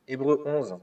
Hébreux 11.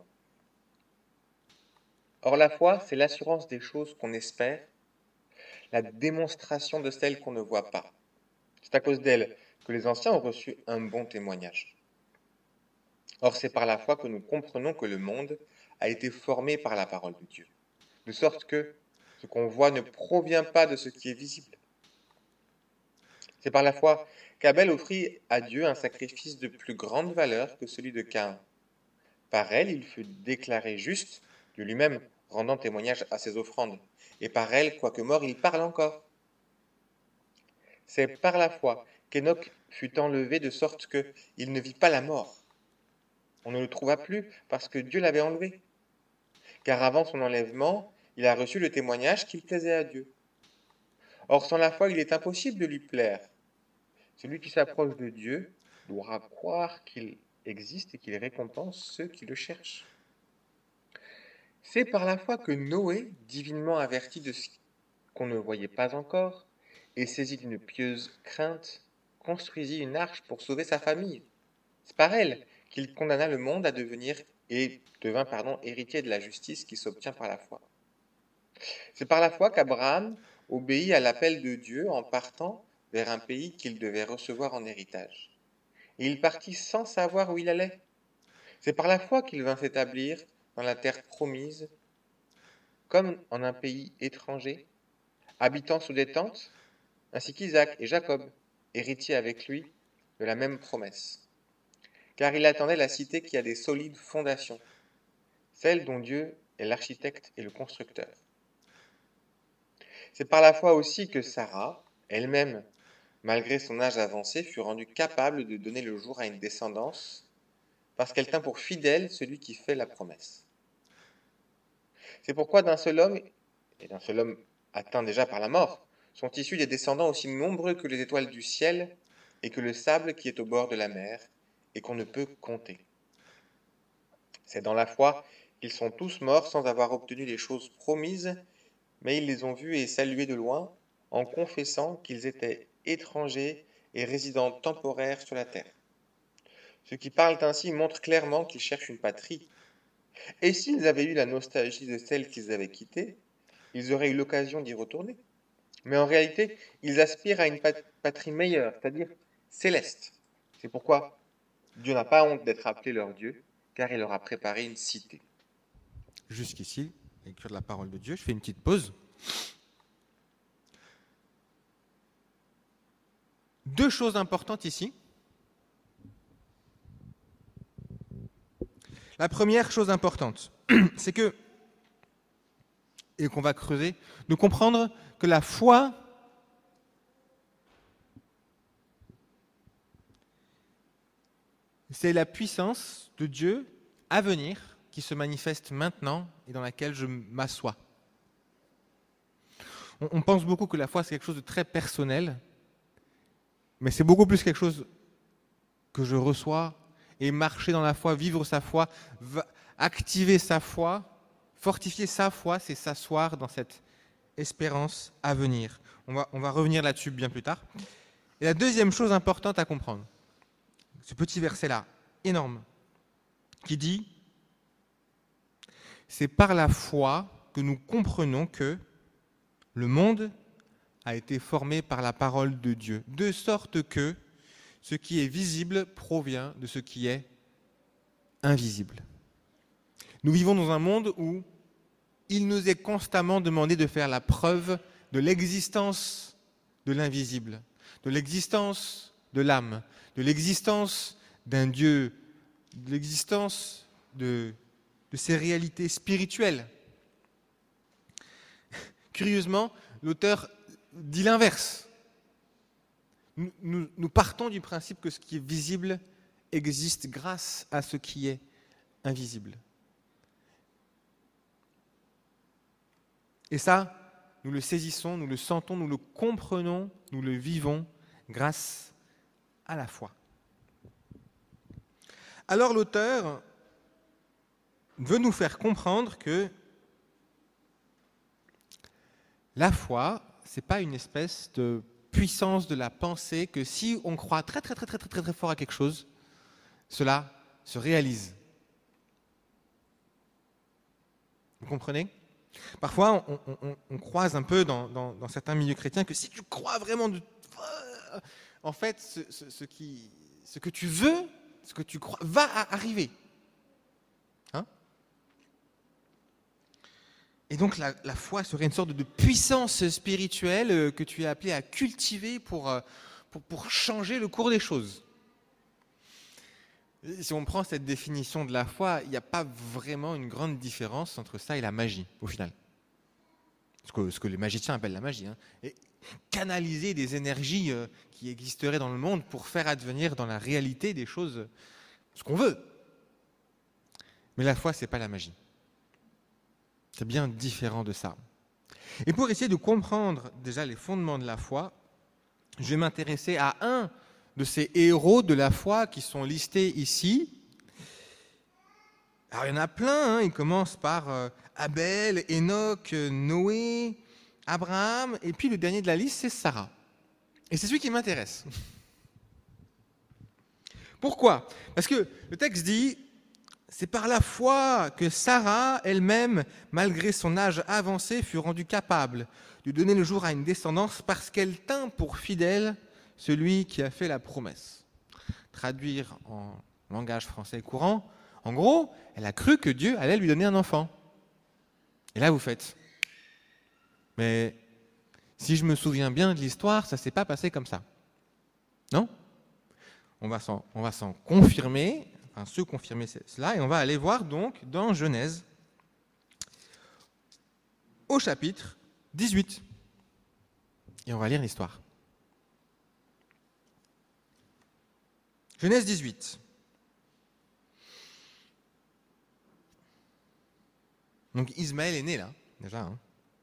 Or la foi, c'est l'assurance des choses qu'on espère, la démonstration de celles qu'on ne voit pas. C'est à cause d'elle que les anciens ont reçu un bon témoignage. Or c'est par la foi que nous comprenons que le monde a été formé par la parole de Dieu, de sorte que ce qu'on voit ne provient pas de ce qui est visible. C'est par la foi qu'Abel offrit à Dieu un sacrifice de plus grande valeur que celui de Caïn. Par elle, il fut déclaré juste de lui-même, rendant témoignage à ses offrandes. Et par elle, quoique mort, il parle encore. C'est par la foi qu'Enoch fut enlevé de sorte qu'il ne vit pas la mort. On ne le trouva plus parce que Dieu l'avait enlevé. Car avant son enlèvement, il a reçu le témoignage qu'il plaisait à Dieu. Or, sans la foi, il est impossible de lui plaire. Celui qui s'approche de Dieu doit croire qu'il existe et qu'il récompense ceux qui le cherchent. C'est par la foi que Noé, divinement averti de ce qu'on ne voyait pas encore, et saisi d'une pieuse crainte, construisit une arche pour sauver sa famille. C'est par elle qu'il condamna le monde à devenir et devint héritier de la justice qui s'obtient par la foi. C'est par la foi qu'Abraham obéit à l'appel de Dieu en partant vers un pays qu'il devait recevoir en héritage. Et il partit sans savoir où il allait. C'est par la foi qu'il vint s'établir dans la terre promise, comme en un pays étranger, habitant sous des tentes, ainsi qu'Isaac et Jacob, héritiers avec lui de la même promesse. Car il attendait la cité qui a des solides fondations, celle dont Dieu est l'architecte et le constructeur. C'est par la foi aussi que Sarah, elle-même, malgré son âge avancé, fut rendue capable de donner le jour à une descendance, parce qu'elle tint pour fidèle celui qui fait la promesse. C'est pourquoi d'un seul homme, et d'un seul homme atteint déjà par la mort, sont issus des descendants aussi nombreux que les étoiles du ciel et que le sable qui est au bord de la mer et qu'on ne peut compter. C'est dans la foi qu'ils sont tous morts sans avoir obtenu les choses promises, mais ils les ont vus et salués de loin en confessant qu'ils étaient étrangers et résidents temporaires sur la terre. Ceux qui parlent ainsi montrent clairement qu'ils cherchent une patrie. Et s'ils avaient eu la nostalgie de celle qu'ils avaient quittée, ils auraient eu l'occasion d'y retourner. Mais en réalité, ils aspirent à une patrie meilleure, c'est-à-dire céleste. C'est pourquoi Dieu n'a pas honte d'être appelé leur Dieu, car il leur a préparé une cité. Jusqu'ici, lecture de la parole de Dieu. Je fais une petite pause. Deux choses importantes ici. La première chose importante, c'est que, et qu'on va creuser, de comprendre que la foi, c'est la puissance de Dieu à venir qui se manifeste maintenant et dans laquelle je m'assois. On pense beaucoup que la foi, c'est quelque chose de très personnel, mais c'est beaucoup plus quelque chose que je reçois, et marcher dans la foi, vivre sa foi, activer sa foi, fortifier sa foi, c'est s'asseoir dans cette espérance à venir. On va revenir là-dessus bien plus tard. Et la deuxième chose importante à comprendre, ce petit verset-là, énorme, qui dit « C'est par la foi que nous comprenons que le monde a été formé par la parole de Dieu, de sorte que ce qui est visible provient de ce qui est invisible. » Nous vivons dans un monde où il nous est constamment demandé de faire la preuve de l'existence de l'invisible, de l'existence de l'âme, de l'existence d'un Dieu, de l'existence de ces réalités spirituelles. Curieusement, l'auteur dit l'inverse. Nous partons du principe que ce qui est visible existe grâce à ce qui est invisible. Et ça, nous le saisissons, nous le sentons, nous le comprenons, nous le vivons grâce à la foi. Alors l'auteur veut nous faire comprendre que la foi, ce n'est pas une espèce de puissance de la pensée que si on croit très fort à quelque chose, cela se réalise. Vous comprenez? Parfois, on croise un peu dans certains milieux chrétiens que si tu crois vraiment, en fait, ce que tu veux, ce que tu crois, va arriver. Hein? Et donc la foi serait une sorte de puissance spirituelle que tu es appelé à cultiver pour changer le cours des choses. Si on prend cette définition de la foi, il n'y a pas vraiment une grande différence entre ça et la magie, au final. Ce que les magiciens appellent la magie. Hein. Et canaliser des énergies qui existeraient dans le monde pour faire advenir dans la réalité des choses, ce qu'on veut. Mais la foi, ce n'est pas la magie. C'est bien différent de ça. Et pour essayer de comprendre déjà les fondements de la foi, je vais m'intéresser à un de ces héros de la foi qui sont listés ici. Alors il y en a plein, hein. Il commence par Abel, Enoch, Noé, Abraham, et puis le dernier de la liste, c'est Sarah. Et c'est celui qui m'intéresse. Pourquoi? Parce que le texte dit, c'est par la foi que Sarah elle-même, malgré son âge avancé, fut rendue capable de donner le jour à une descendance parce qu'elle tint pour fidèle celui qui a fait la promesse. Traduire en langage français courant, en gros, elle a cru que Dieu allait lui donner un enfant. Et là, vous faites, mais si je me souviens bien de l'histoire, ça ne s'est pas passé comme ça. Non? On va s'en confirmer, enfin se confirmer cela, et on va aller voir donc dans Genèse, au chapitre 18. Et on va lire l'histoire. Genèse 18. Donc Ismaël est né là, déjà. Hein.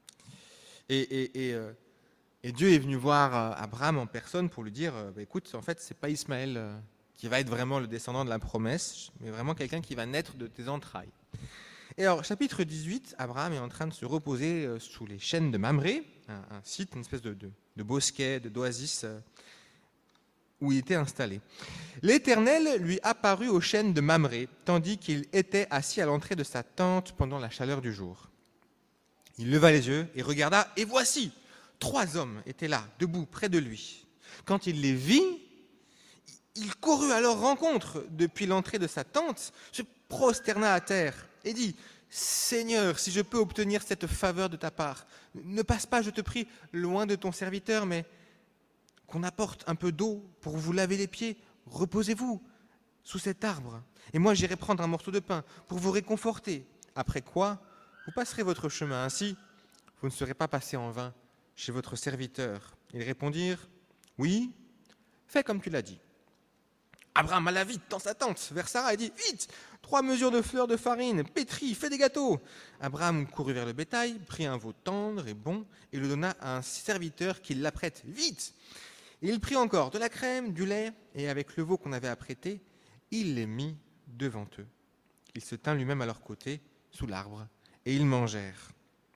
Et Dieu est venu voir Abraham en personne pour lui dire, écoute, en fait, c'est pas Ismaël qui va être vraiment le descendant de la promesse, mais vraiment quelqu'un qui va naître de tes entrailles. Et alors, chapitre 18, Abraham est en train de se reposer sous les chênes de Mamré, un site, une espèce de bosquet, d'oasis, où il était installé. L'Éternel lui apparut aux chênes de Mamré, tandis qu'il était assis à l'entrée de sa tente pendant la chaleur du jour. Il leva les yeux et regarda, et voici, 3 hommes étaient là, debout, près de lui. Quand il les vit, il courut à leur rencontre depuis l'entrée de sa tente, se prosterna à terre et dit, « Seigneur, si je peux obtenir cette faveur de ta part, ne passe pas, je te prie, loin de ton serviteur, mais qu'on apporte un peu d'eau pour vous laver les pieds. Reposez-vous sous cet arbre, et moi j'irai prendre un morceau de pain pour vous réconforter. Après quoi, vous passerez votre chemin. Ainsi, vous ne serez pas passé en vain chez votre serviteur. » Ils répondirent, « Oui, fais comme tu l'as dit. » Abraham alla vite dans sa tente vers Sarah et dit, « Vite, 3 mesures de fleurs de farine, pétris, fais des gâteaux. » Abraham courut vers le bétail, prit un veau tendre et bon, et le donna à un serviteur qui l'apprête. « Vite !» Et il prit encore de la crème, du lait, et avec le veau qu'on avait apprêté, il les mit devant eux. Il se tint lui-même à leur côté, sous l'arbre, et ils mangèrent.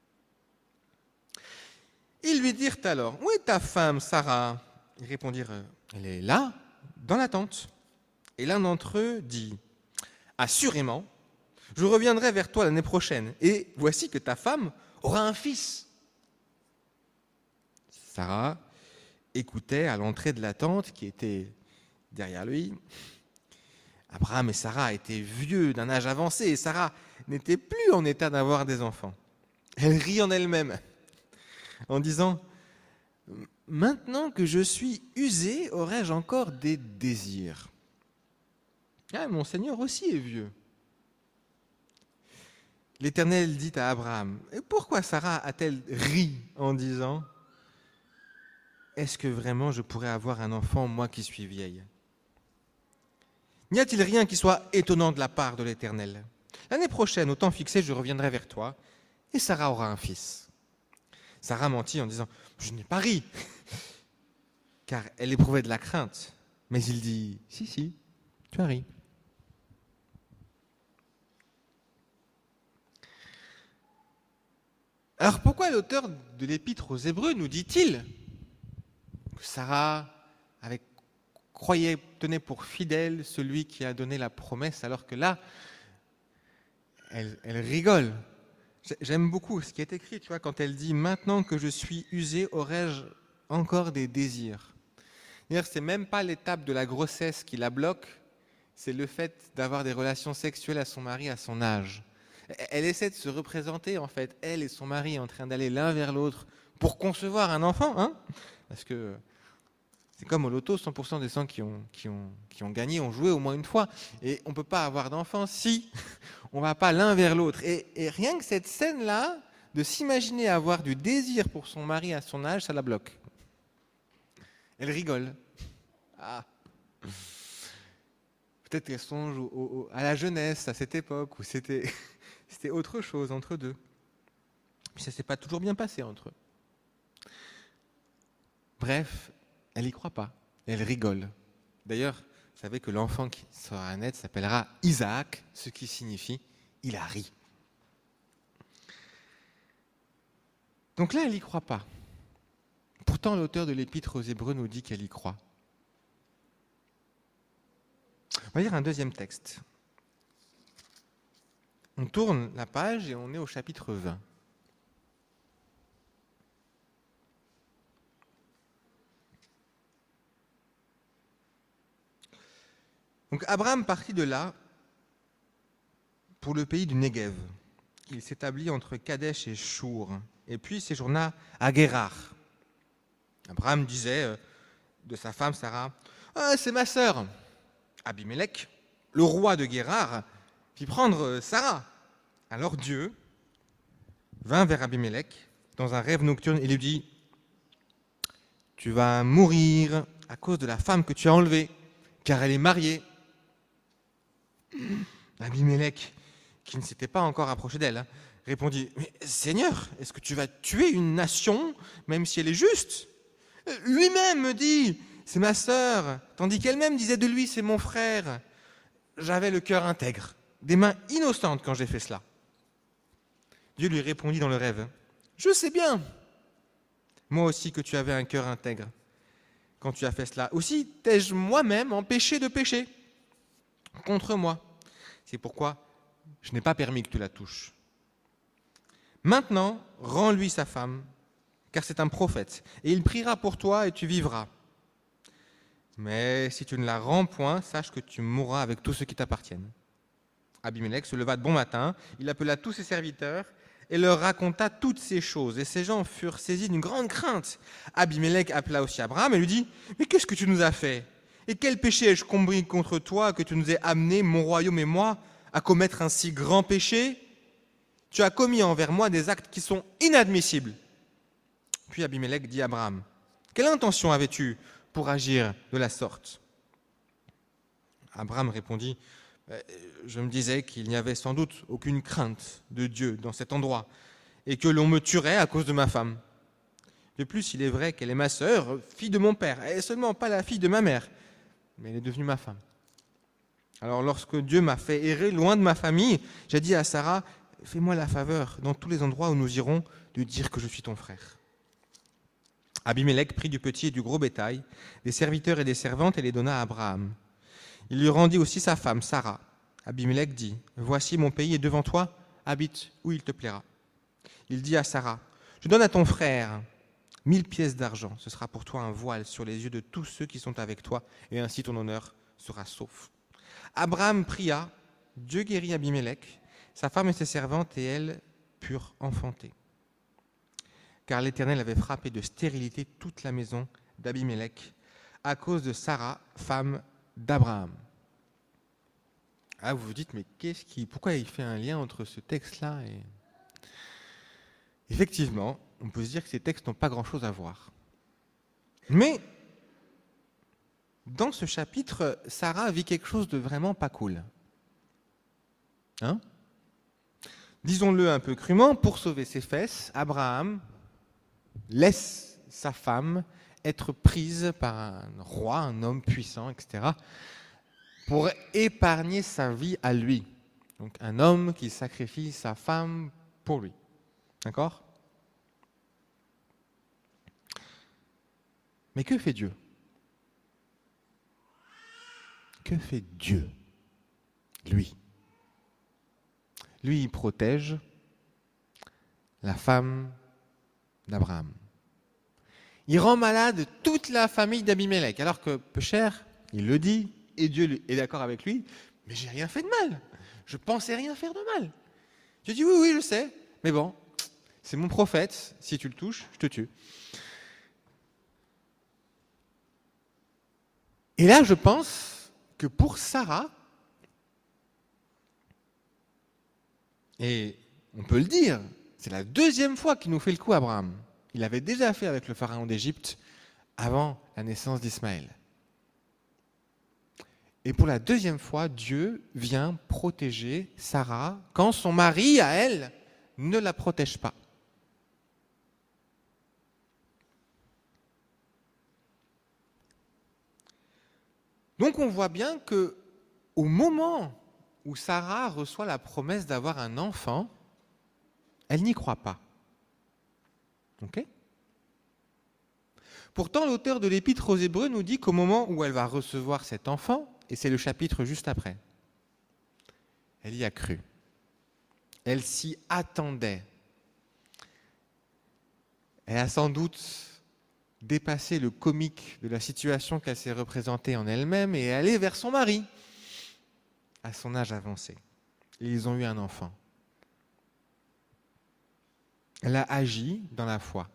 Ils lui dirent alors, « Où est ta femme, Sarah ?» Ils répondirent, « Elle est là, dans la tente. » Et l'un d'entre eux dit, « Assurément, je reviendrai vers toi l'année prochaine, et voici que ta femme aura un fils. » Sarah écoutait à l'entrée de la tente qui était derrière lui. Abraham et Sarah étaient vieux, d'un âge avancé, et Sarah n'était plus en état d'avoir des enfants. Elle rit en elle-même, en disant, « Maintenant que je suis usée, aurais-je encore des désirs ? Ah, mon Seigneur aussi est vieux. » L'Éternel dit à Abraham, « Et pourquoi Sarah a-t-elle ri en disant, « Est-ce que vraiment je pourrais avoir un enfant, moi qui suis vieille ? N'y a-t-il rien qui soit étonnant de la part de l'Éternel ? L'année prochaine, au temps fixé, je reviendrai vers toi, et Sarah aura un fils. » Sarah mentit en disant, « Je n'ai pas ri, car elle éprouvait de la crainte. » Mais il dit, « Si, tu as ri. » Alors pourquoi l'auteur de l'Épître aux Hébreux nous dit-il que Sarah tenait pour fidèle celui qui a donné la promesse, alors que là, elle rigole. J'aime beaucoup ce qui est écrit, tu vois, quand elle dit « Maintenant que je suis usée, aurais-je encore des désirs ?» C'est-à-dire, c'est même pas l'étape de la grossesse qui la bloque, c'est le fait d'avoir des relations sexuelles à son mari à son âge. Elle essaie de se représenter, en fait, elle et son mari en train d'aller l'un vers l'autre pour concevoir un enfant, hein, parce que c'est comme au loto, 100% des gens qui ont gagné ont joué au moins une fois. Et on ne peut pas avoir d'enfant si on ne va pas l'un vers l'autre. Et rien que cette scène-là, de s'imaginer avoir du désir pour son mari à son âge, ça la bloque. Elle rigole. Ah. Peut-être qu'elle songe à la jeunesse, à cette époque, où c'était autre chose entre deux. Mais ça ne s'est pas toujours bien passé entre eux. Bref, elle n'y croit pas. Elle rigole. D'ailleurs, vous savez que l'enfant qui sera naître s'appellera Isaac, ce qui signifie « il a ri ». Donc là, elle n'y croit pas. Pourtant, l'auteur de l'Épître aux Hébreux nous dit qu'elle y croit. On va lire un deuxième texte. On tourne la page et on est au chapitre 20. Donc Abraham partit de là pour le pays du Négev. Il s'établit entre Kadesh et Chour, et puis séjourna à Guérar. Abraham disait de sa femme Sarah, « Ah, c'est ma sœur !» Abimelech, le roi de Guérar, fit prendre Sarah. Alors Dieu vint vers Abimelech dans un rêve nocturne et lui dit, « Tu vas mourir à cause de la femme que tu as enlevée, car elle est mariée. » Abimelech, qui ne s'était pas encore approché d'elle, répondit, « Mais Seigneur, est-ce que tu vas tuer une nation, même si elle est juste ?» Lui-même me dit, « C'est ma sœur », tandis qu'elle-même disait de lui, « C'est mon frère ». J'avais le cœur intègre, des mains innocentes quand j'ai fait cela. Dieu lui répondit dans le rêve, « Je sais bien, moi aussi que tu avais un cœur intègre quand tu as fait cela. Aussi t'ai-je moi-même empêché de pécher contre moi. C'est pourquoi je n'ai pas permis que tu la touches. Maintenant, rends-lui sa femme, car c'est un prophète, et il priera pour toi et tu vivras. Mais si tu ne la rends point, sache que tu mourras avec tous ceux qui t'appartiennent. » Abimelech se leva de bon matin, il appela tous ses serviteurs et leur raconta toutes ces choses. Et ces gens furent saisis d'une grande crainte. Abimelech appela aussi Abraham et lui dit, « Mais qu'est-ce que tu nous as fait? Et quel péché ai-je commis contre toi que tu nous aies amené, mon royaume et moi, à commettre un si grand péché? Tu as commis envers moi des actes qui sont inadmissibles. » Puis Abimelech dit à Abraham, « Quelle intention avais-tu pour agir de la sorte ?» Abraham répondit, « Je me disais qu'il n'y avait sans doute aucune crainte de Dieu dans cet endroit et que l'on me tuerait à cause de ma femme. De plus, il est vrai qu'elle est ma sœur, fille de mon père, et seulement pas la fille de ma mère, mais elle est devenue ma femme. Alors lorsque Dieu m'a fait errer loin de ma famille, j'ai dit à Sarah, « Fais-moi la faveur, dans tous les endroits où nous irons, de dire que je suis ton frère. » Abimelech prit du petit et du gros bétail, des serviteurs et des servantes, et les donna à Abraham. Il lui rendit aussi sa femme, Sarah. Abimelech dit, « Voici mon pays est devant toi, habite où il te plaira. » Il dit à Sarah, « Je donne à ton frère 1000 pièces d'argent, ce sera pour toi un voile sur les yeux de tous ceux qui sont avec toi, et ainsi ton honneur sera sauf. » Abraham pria, Dieu guérit Abimelech, sa femme et ses servantes, et elles purent enfanter. Car l'Éternel avait frappé de stérilité toute la maison d'Abimelech à cause de Sarah, femme d'Abraham. Ah, vous vous dites, mais pourquoi il fait un lien entre ce texte-là et... Effectivement, on peut se dire que ces textes n'ont pas grand-chose à voir. Mais, dans ce chapitre, Sarah vit quelque chose de vraiment pas cool. Hein? Disons-le un peu crûment, pour sauver ses fesses, Abraham laisse sa femme être prise par un roi, un homme puissant, etc., pour épargner sa vie à lui. Donc un homme qui sacrifie sa femme pour lui. D'accord? Mais que fait Dieu? Que fait Dieu? Lui, il protège la femme d'Abraham. Il rend malade toute la famille d'Abimelech, alors que peu cher, il le dit, et Dieu est d'accord avec lui, mais j'ai rien fait de mal. Je pensais rien faire de mal. Dieu dit oui, je sais, mais bon, c'est mon prophète, si tu le touches, je te tue. Et là, je pense que pour Sarah, et on peut le dire, c'est la deuxième fois qu'il nous fait le coup, Abraham. Il l'avait déjà fait avec le pharaon d'Égypte avant la naissance d'Ismaël. Et pour la deuxième fois, Dieu vient protéger Sarah quand son mari, à elle, ne la protège pas. Donc on voit bien que au moment où Sarah reçoit la promesse d'avoir un enfant, elle n'y croit pas. Ok ? Pourtant, l'auteur de l'Épître aux Hébreux nous dit qu'au moment où elle va recevoir cet enfant, et c'est le chapitre juste après, elle y a cru. Elle s'y attendait. Elle a sans doute dépassé le comique de la situation qu'elle s'est représentée en elle-même et est allée vers son mari à son âge avancé. Et ils ont eu un enfant. Elle a agi dans la foi.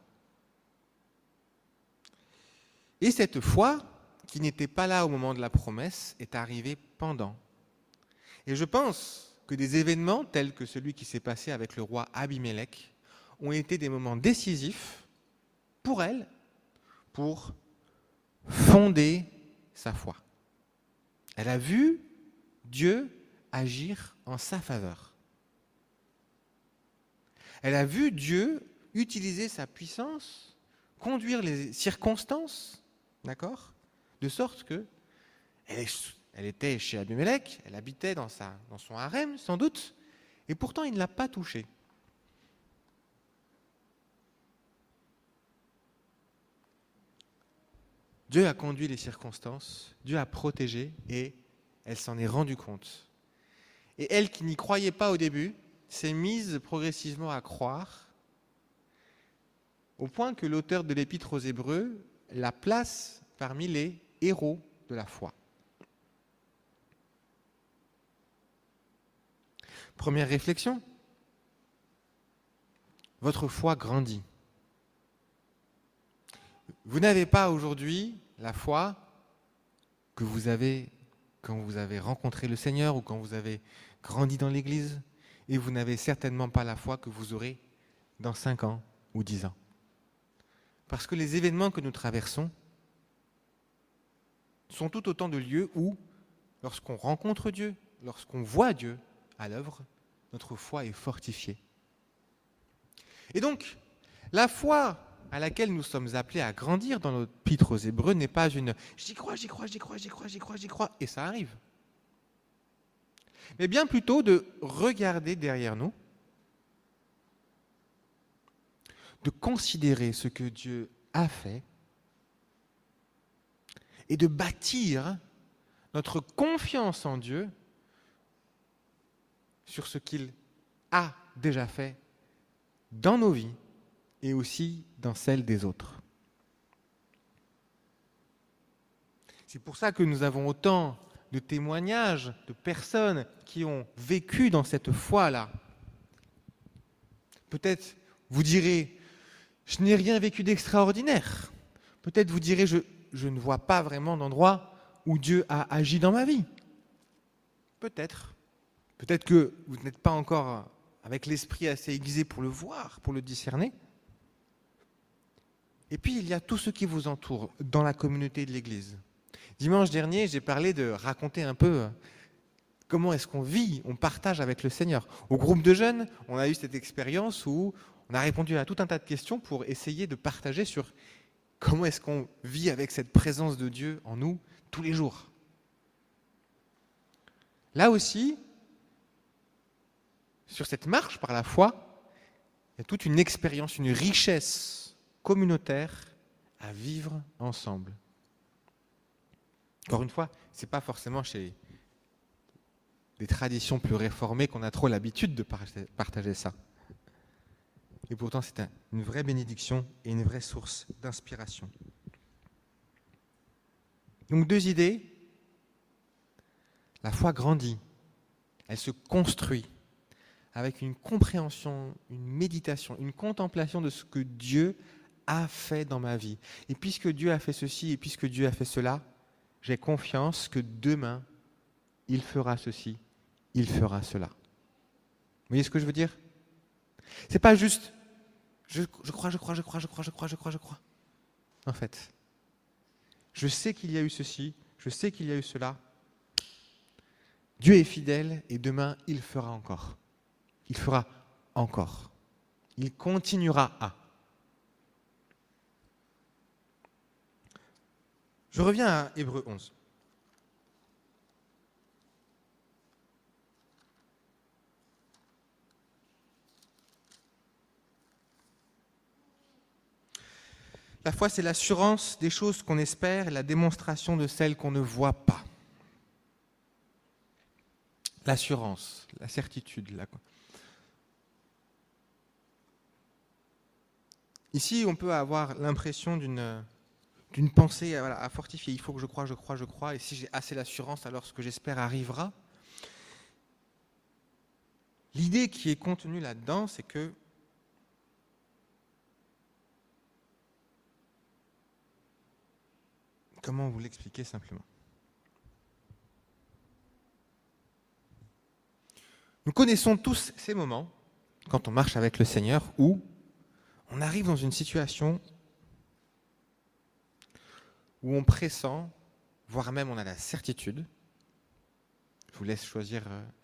Et cette foi, qui n'était pas là au moment de la promesse, est arrivée pendant. Et je pense que des événements tels que celui qui s'est passé avec le roi Abimelech ont été des moments décisifs pour elle, pour fonder sa foi. Elle a vu Dieu agir en sa faveur. Elle a vu Dieu utiliser sa puissance, conduire les circonstances, d'accord, de sorte que elle était chez Abimelech, elle habitait dans son harem sans doute, et pourtant il ne l'a pas touchée. Dieu a conduit les circonstances, Dieu a protégé et elle s'en est rendue compte. Et elle qui n'y croyait pas au début, s'est mise progressivement à croire, au point que l'auteur de l'Épître aux Hébreux la place parmi les héros de la foi. Première réflexion, votre foi grandit. Vous n'avez pas aujourd'hui la foi que vous avez quand vous avez rencontré le Seigneur ou quand vous avez grandi dans l'Église, et vous n'avez certainement pas la foi que vous aurez dans 5 ans ou 10 ans. Parce que les événements que nous traversons sont tout autant de lieux où, lorsqu'on rencontre Dieu, lorsqu'on voit Dieu à l'œuvre, notre foi est fortifiée. Et donc, la foi à laquelle nous sommes appelés à grandir dans notre Épître aux Hébreux n'est pas une « j'y crois, et ça arrive ». Mais bien plutôt de regarder derrière nous, de considérer ce que Dieu a fait et de bâtir notre confiance en Dieu sur ce qu'il a déjà fait dans nos vies et aussi dans celles des autres. C'est pour ça que nous avons autant de témoignages de personnes qui ont vécu dans cette foi-là. Peut-être vous direz, je n'ai rien vécu d'extraordinaire. Peut-être vous direz, je ne vois pas vraiment d'endroit où Dieu a agi dans ma vie. Peut-être. Peut-être que vous n'êtes pas encore avec l'esprit assez aiguisé pour le voir, pour le discerner. Et puis, il y a tout ce qui vous entoure dans la communauté de l'Église. Dimanche dernier, j'ai parlé de raconter un peu comment est-ce qu'on vit, on partage avec le Seigneur. Au groupe de jeunes, on a eu cette expérience où on a répondu à tout un tas de questions pour essayer de partager sur comment est-ce qu'on vit avec cette présence de Dieu en nous tous les jours. Là aussi, sur cette marche par la foi, il y a toute une expérience, une richesse communautaire à vivre ensemble. Encore une fois, ce n'est pas forcément chez des traditions plus réformées qu'on a trop l'habitude de partager ça. Et pourtant, c'est une vraie bénédiction et une vraie source d'inspiration. Donc 2 idées. La foi grandit, elle se construit avec une compréhension, une méditation, une contemplation de ce que Dieu a fait dans ma vie. Et puisque Dieu a fait ceci et puisque Dieu a fait cela, j'ai confiance que demain, il fera ceci, il fera cela. Vous voyez ce que je veux dire? C'est pas juste je crois. En fait, je sais qu'il y a eu ceci, je sais qu'il y a eu cela. Dieu est fidèle et demain, il fera encore. Il fera encore. Il continuera à. Je reviens à Hébreux 11. La foi, c'est l'assurance des choses qu'on espère et la démonstration de celles qu'on ne voit pas. L'assurance, la certitude. Ici, on peut avoir l'impression d'une pensée à fortifier. Il faut que je croie. Et si j'ai assez d'assurance, alors ce que j'espère arrivera. L'idée qui est contenue là-dedans, c'est que comment vous l'expliquer simplement? Nous connaissons tous ces moments, quand on marche avec le Seigneur, où on arrive dans une situation où on pressent, voire même on a la certitude, je vous laisse choisir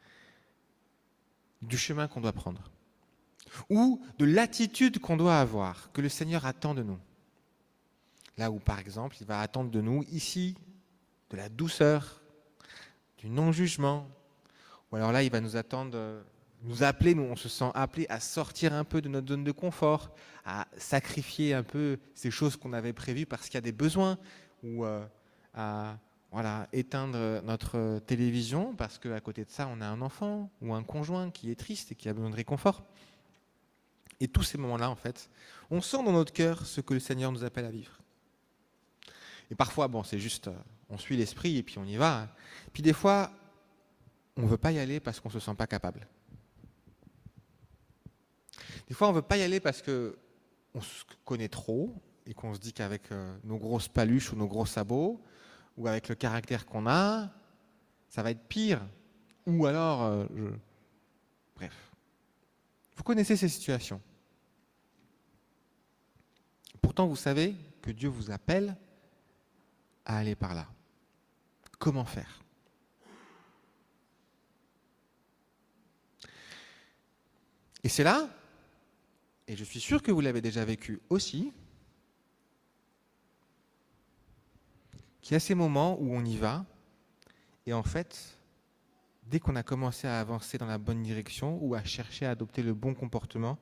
du chemin qu'on doit prendre, ou de l'attitude qu'on doit avoir, que le Seigneur attend de nous. Là où, par exemple, il va attendre de nous, ici, de la douceur, du non-jugement, ou alors là, il va nous attendre, nous appeler, nous on se sent appelé à sortir un peu de notre zone de confort, à sacrifier un peu ces choses qu'on avait prévues parce qu'il y a des besoins, ou à éteindre notre télévision parce qu'à côté de ça, on a un enfant ou un conjoint qui est triste et qui a besoin de réconfort. Et tous ces moments-là, en fait, on sent dans notre cœur ce que le Seigneur nous appelle à vivre. Et parfois, c'est juste, on suit l'esprit et puis on y va. Puis des fois, on ne veut pas y aller parce qu'on ne se sent pas capable. Des fois, on ne veut pas y aller parce qu'on se connaît trop et qu'on se dit qu'avec nos grosses paluches ou nos gros sabots, ou avec le caractère qu'on a, ça va être pire. Ou alors, bref. Vous connaissez ces situations. Pourtant, vous savez que Dieu vous appelle à aller par là. Comment faire? Et c'est là, et je suis sûr que vous l'avez déjà vécu aussi, qu'il y a ces moments où on y va, et en fait, dès qu'on a commencé à avancer dans la bonne direction ou à chercher à adopter le bon comportement,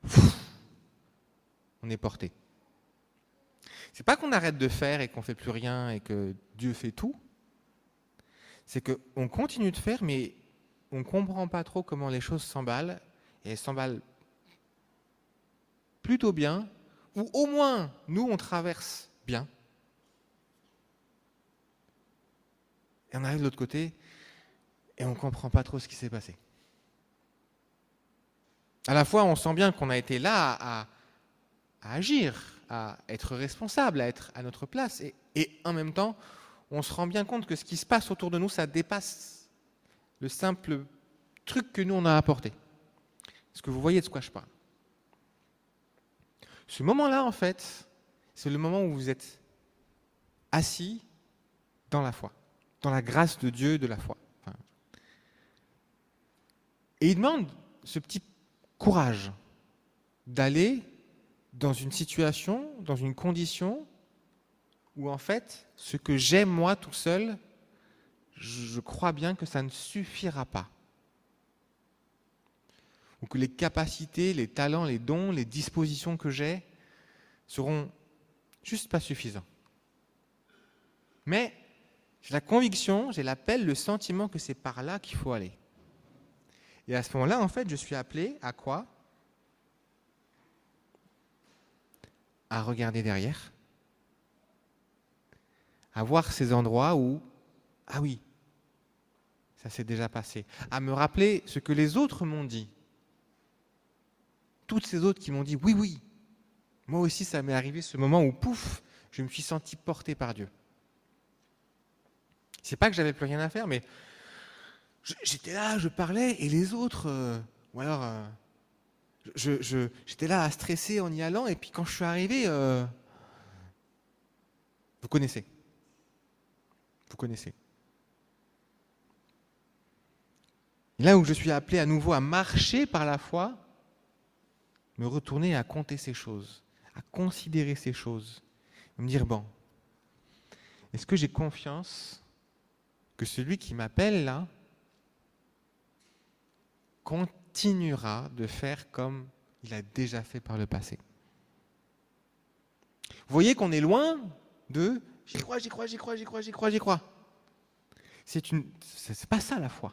on est porté. C'est pas qu'on arrête de faire et qu'on fait plus rien et que Dieu fait tout. C'est qu'on continue de faire, mais on comprend pas trop comment les choses s'emballent, et elles s'emballent plutôt bien, ou au moins, nous, on traverse bien. Et on arrive de l'autre côté, et on ne comprend pas trop ce qui s'est passé. À la fois, on sent bien qu'on a été là à agir, à être responsable, à être à notre place. Et en même temps, on se rend bien compte que ce qui se passe autour de nous, ça dépasse le simple truc que nous, on a apporté. Est-ce que vous voyez de quoi je parle? Ce moment-là, en fait, c'est le moment où vous êtes assis dans la foi, dans la grâce de Dieu de la foi. Et il demande ce petit courage d'aller dans une situation, dans une condition où en fait, ce que j'ai moi tout seul, je crois bien que ça ne suffira pas. Ou que les capacités, les talents, les dons, les dispositions que j'ai seront juste pas suffisants. Mais j'ai la conviction, j'ai l'appel, le sentiment que c'est par là qu'il faut aller. Et à ce moment-là, en fait, je suis appelé à quoi? à regarder derrière, à voir ces endroits où, ah oui, ça s'est déjà passé, à me rappeler ce que les autres m'ont dit. Toutes ces autres qui m'ont dit, oui, oui, moi aussi ça m'est arrivé ce moment où, pouf, je me suis senti porté par Dieu. C'est pas que j'avais plus rien à faire, mais j'étais là, je parlais, et les autres, ou alors, j'étais là à stresser en y allant, et puis quand je suis arrivé, vous connaissez. Vous connaissez. Et là où je suis appelé à nouveau à marcher par la foi, me retourner à compter ces choses, à considérer ces choses, me dire, bon, est-ce que j'ai confiance que celui qui m'appelle là continuera de faire comme il a déjà fait par le passé. Vous voyez qu'on est loin de j'y crois, j'y crois, j'y crois, j'y crois, j'y crois, j'y crois. C'est pas ça la foi.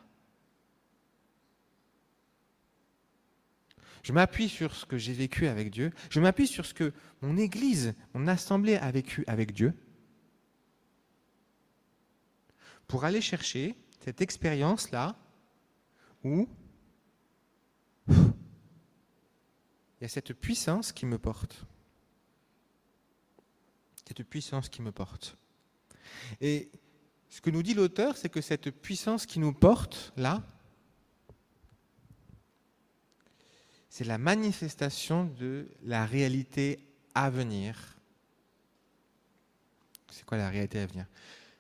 Je m'appuie sur ce que j'ai vécu avec Dieu, je m'appuie sur ce que mon Église, mon assemblée a vécu avec Dieu, pour aller chercher cette expérience-là où il y a cette puissance qui me porte. Cette puissance qui me porte. Et ce que nous dit l'auteur, c'est que cette puissance qui nous porte, là, c'est la manifestation de la réalité à venir. C'est quoi la réalité à venir?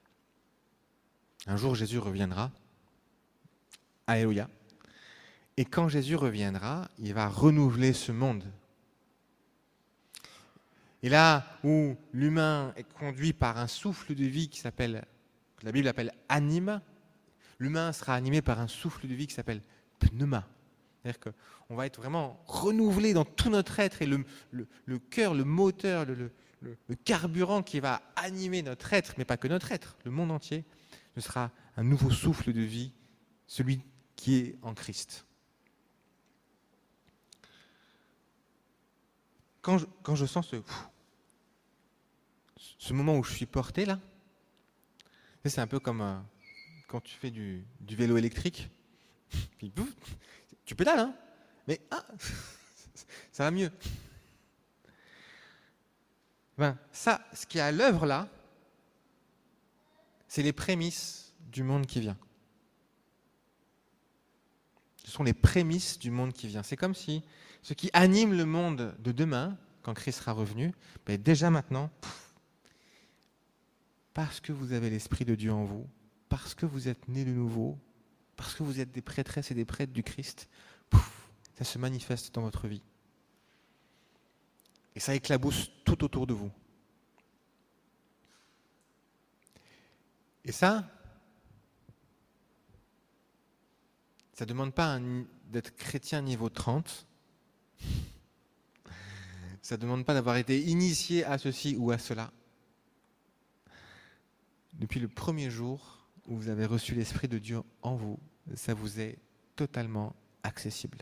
Un jour, Jésus reviendra. Alléluia. Et quand Jésus reviendra, il va renouveler ce monde. Et là où l'humain est conduit par un souffle de vie que la Bible appelle anime, l'humain sera animé par un souffle de vie qui s'appelle pneuma. C'est-à-dire qu'on va être vraiment renouvelé dans tout notre être et le cœur, le moteur, le carburant qui va animer notre être, mais pas que notre être, le monde entier, ce sera un nouveau souffle de vie, celui qui est en Christ. Quand je sens ce moment où je suis porté là, c'est un peu comme quand tu fais du vélo électrique, puis bouf, tu pédales, hein, mais ça va mieux. Ben, ça, ce qui est à l'œuvre là, c'est les prémices du monde qui vient. Ce sont les prémices du monde qui vient. C'est comme si ce qui anime le monde de demain, quand Christ sera revenu, ben déjà maintenant, parce que vous avez l'Esprit de Dieu en vous, parce que vous êtes nés de nouveau, parce que vous êtes des prêtresses et des prêtres du Christ, ça se manifeste dans votre vie. Et ça éclabousse tout autour de vous. Et ça ne demande pas d'être chrétien niveau 30. Ça ne demande pas d'avoir été initié à ceci ou à cela. Depuis le premier jour où vous avez reçu l'Esprit de Dieu en vous, ça vous est totalement accessible.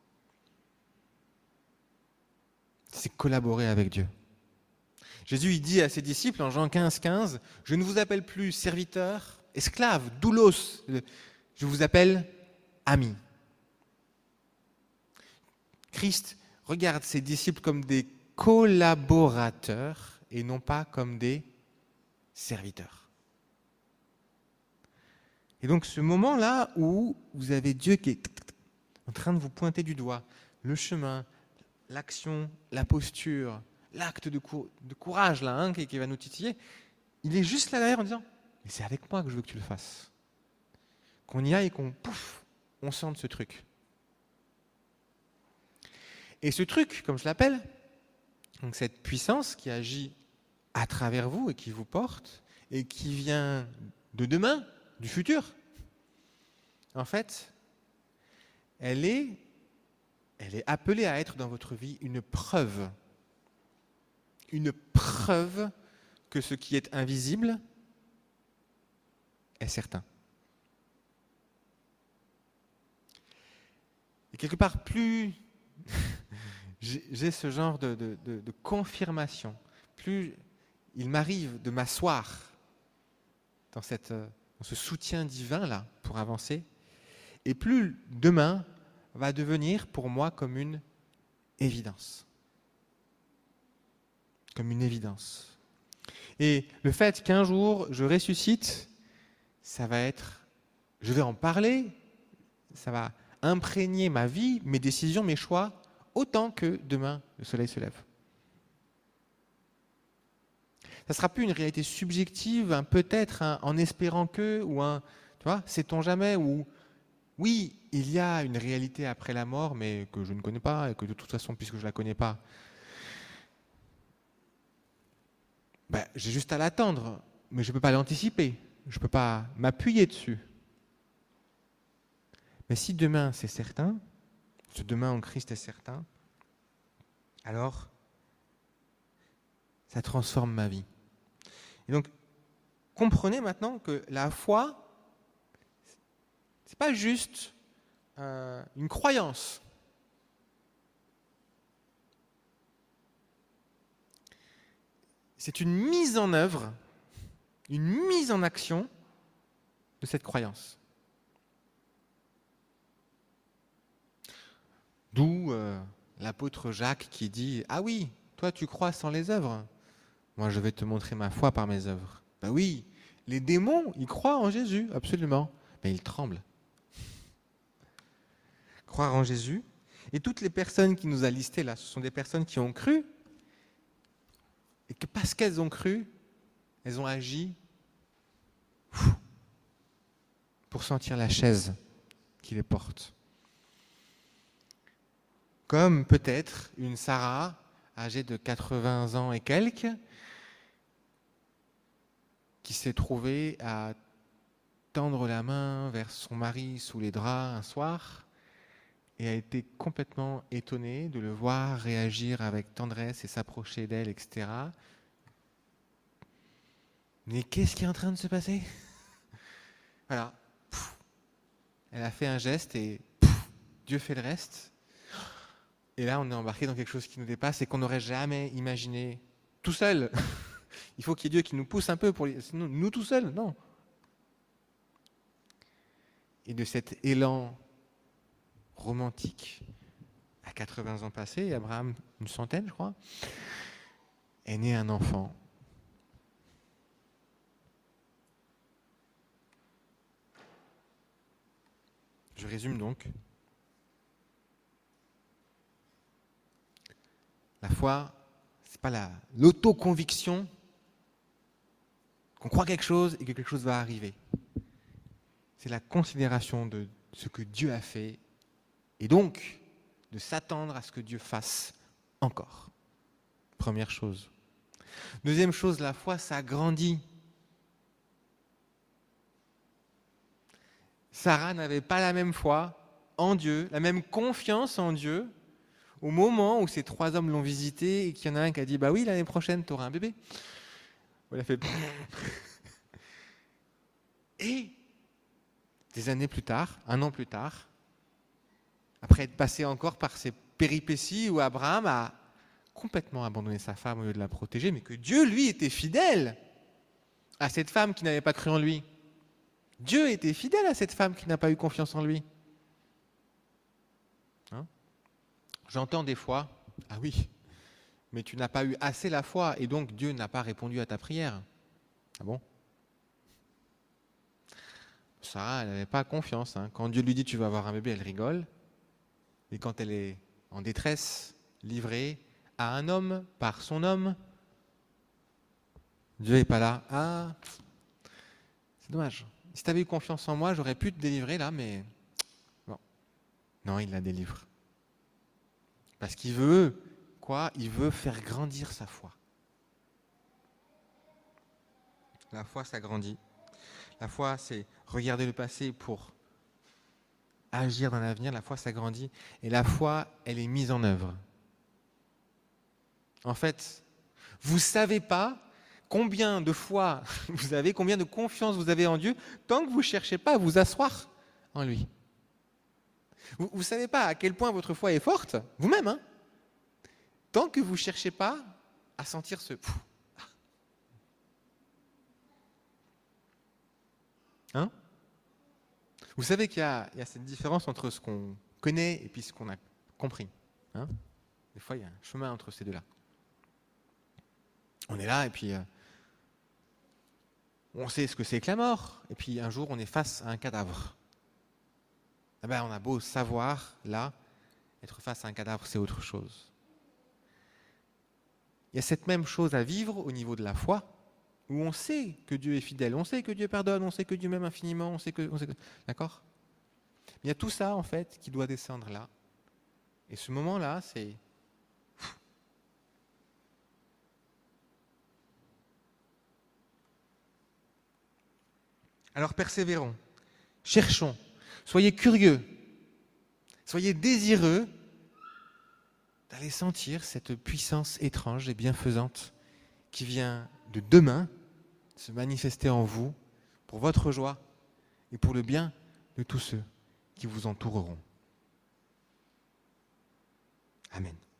C'est collaborer avec Dieu. Jésus, il dit à ses disciples en Jean 15, « Je ne vous appelle plus serviteur, esclave, doulos, je vous appelle ami. » Christ regarde ses disciples comme des collaborateurs et non pas comme des serviteurs. Et donc ce moment-là où vous avez Dieu qui est en train de vous pointer du doigt, le chemin, l'action, la posture, l'acte de courage là, qui va nous titiller, il est juste là derrière en disant « Mais c'est avec moi que je veux que tu le fasses. » Qu'on y aille et on sente ce truc. Et ce truc, comme je l'appelle, donc cette puissance qui agit à travers vous et qui vous porte et qui vient de demain, du futur, en fait, elle est appelée à être dans votre vie une preuve que ce qui est invisible est certain. Et quelque part, plus j'ai ce genre de confirmation, plus il m'arrive de m'asseoir dans ce soutien divin-là pour avancer, et plus demain va devenir pour moi comme une évidence. Comme une évidence. Et le fait qu'un jour je ressuscite, ça va être, je vais en parler, ça va imprégner ma vie, mes décisions, mes choix, autant que demain le soleil se lève. Ça ne sera plus une réalité subjective, un peut-être, un en espérant que, ou un, tu vois, sait-on jamais, ou oui, il y a une réalité après la mort, mais que je ne connais pas, et que de toute façon, puisque je ne la connais pas, ben, j'ai juste à l'attendre, mais je ne peux pas l'anticiper, je ne peux pas m'appuyer dessus. Mais si demain c'est certain, ce demain en Christ est certain, alors ça transforme ma vie. Et donc, comprenez maintenant que la foi, c'est pas juste une croyance. C'est une mise en œuvre, une mise en action de cette croyance. D'où l'apôtre Jacques qui dit « Ah oui, toi tu crois sans les œuvres. Moi je vais te montrer ma foi par mes œuvres. » Ben oui, les démons, ils croient en Jésus, absolument. Mais ils tremblent. Croire en Jésus. Et toutes les personnes qui nous a listées là, ce sont des personnes qui ont cru. Et que parce qu'elles ont cru, elles ont agi pour sentir la chaise qui les porte. Comme peut-être une Sarah, âgée de 80 ans et quelques, qui s'est trouvée à tendre la main vers son mari sous les draps un soir et a été complètement étonnée de le voir réagir avec tendresse et s'approcher d'elle, etc. Mais qu'est-ce qui est en train de se passer ? Voilà. Elle a fait un geste et Dieu fait le reste. Et là, on est embarqué dans quelque chose qui nous dépasse et qu'on n'aurait jamais imaginé tout seul. Il faut qu'il y ait Dieu qui nous pousse un peu, sinon nous tout seuls, non. Et de cet élan romantique, à 80 ans passés, Abraham, une centaine, je crois, est né un enfant. Je résume donc. La foi, ce n'est pas l'autoconviction qu'on croit quelque chose et que quelque chose va arriver. C'est la considération de ce que Dieu a fait et donc de s'attendre à ce que Dieu fasse encore. Première chose. Deuxième chose, la foi, ça grandit. Sarah n'avait pas la même foi en Dieu, la même confiance en Dieu au moment où ces trois hommes l'ont visité et qu'il y en a un qui a dit « Bah oui, l'année prochaine, tu auras un bébé. » Elle a fait Et des années plus tard, un an plus tard, après être passé encore par ces péripéties où Abraham a complètement abandonné sa femme au lieu de la protéger, mais que Dieu, lui, était fidèle à cette femme qui n'avait pas cru en lui. Dieu était fidèle à cette femme qui n'a pas eu confiance en lui. Hein ? J'entends des fois, ah oui, mais tu n'as pas eu assez la foi et donc Dieu n'a pas répondu à ta prière. Ah bon ? Sarah, elle n'avait pas confiance. Hein. Quand Dieu lui dit tu vas avoir un bébé, elle rigole. Et quand elle est en détresse, livrée à un homme par son homme, Dieu n'est pas là. Ah, c'est dommage. Si tu avais eu confiance en moi, j'aurais pu te délivrer là, mais bon. Non, il la délivre. Parce qu'il veut, quoi ? Il veut faire grandir sa foi. La foi, ça grandit. La foi, c'est regarder le passé pour agir dans l'avenir. La foi, ça grandit. Et la foi, elle est mise en œuvre. En fait, vous ne savez pas combien de foi vous avez, combien de confiance vous avez en Dieu, tant que vous ne cherchez pas à vous asseoir en lui. Vous ne savez pas à quel point votre foi est forte, vous-même, hein ? tant que vous ne cherchez pas à sentir ce... Hein? Vous savez qu'il y a cette différence entre ce qu'on connaît et puis ce qu'on a compris. Hein? Des fois, il y a un chemin entre ces deux-là. On est là et puis on sait ce que c'est que la mort. Et puis un jour, on est face à un cadavre. Eh ben, on a beau savoir, là, être face à un cadavre, c'est autre chose. Il y a cette même chose à vivre au niveau de la foi, où on sait que Dieu est fidèle, on sait que Dieu pardonne, on sait que Dieu m'aime infiniment, on sait que... D'accord ? Il y a tout ça, en fait, qui doit descendre là. Et ce moment-là, c'est... Alors persévérons, cherchons, soyez curieux, soyez désireux d'aller sentir cette puissance étrange et bienfaisante qui vient de demain se manifester en vous pour votre joie et pour le bien de tous ceux qui vous entoureront. Amen.